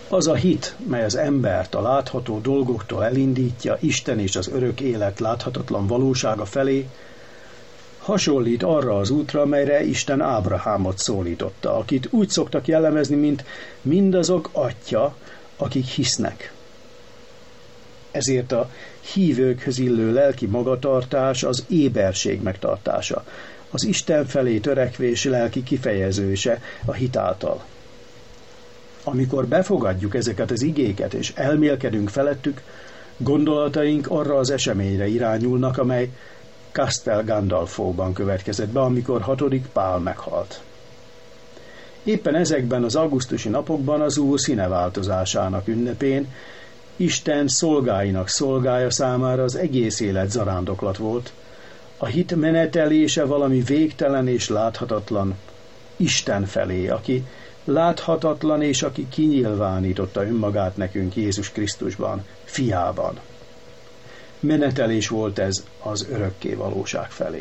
Az a hit, mely az embert a látható dolgoktól elindítja Isten és az örök élet láthatatlan valósága felé, hasonlít arra az útra, melyre Isten Ábrahámot szólította, akit úgy szoktak jellemezni, mint mindazok atya, akik hisznek. Ezért a hívőkhöz illő lelki magatartás az éberség megtartása, az Isten felé törekvés lelki kifejezése a hit által. Amikor befogadjuk ezeket az igéket és elmélkedünk felettük, gondolataink arra az eseményre irányulnak, amely Castel Gandolfóban következett be, amikor 6. Pál meghalt. Éppen ezekben az augusztusi napokban az Úr színeváltozásának ünnepén Isten szolgáinak szolgája számára az egész élet zarándoklat volt, a hit menetelése valami végtelen és láthatatlan Isten felé, aki láthatatlan és aki kinyilvánította önmagát nekünk Jézus Krisztusban, fiában. Menetelés volt ez az örökké valóság felé.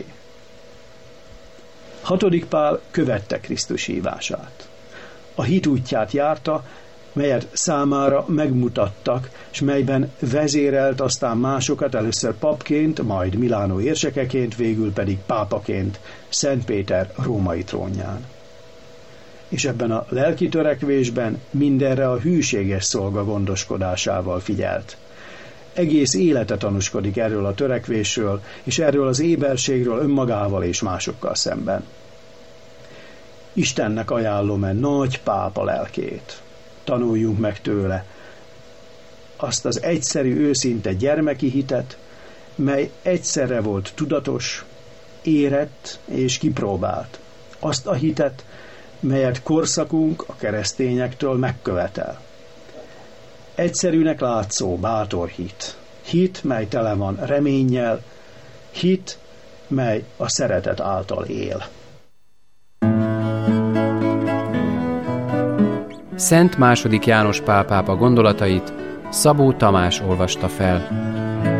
6. Pál követte Krisztus hívását. A hit útját járta, melyet számára megmutattak, s melyben vezérelt aztán másokat először papként, majd Milánó érsekeként, végül pedig pápaként Szent Péter római trónján. És ebben a lelki törekvésben mindenre a hűséges szolga gondoskodásával figyelt. Egész élete tanúskodik erről a törekvésről, és erről az éberségről önmagával és másokkal szemben. Istennek ajánlom-e nagy pápa lelkét. Tanuljunk meg tőle azt az egyszerű, őszinte gyermeki hitet, mely egyszerre volt tudatos, érett és kipróbált. Azt a hitet, melyet korszakunk a keresztényektől megkövetel. Egyszerűnek látszó, bátor hit. Hit, mely tele van reménnyel, hit, mely a szeretet által él. Szent II. János Pál pápa gondolatait Szabó Tamás olvasta fel.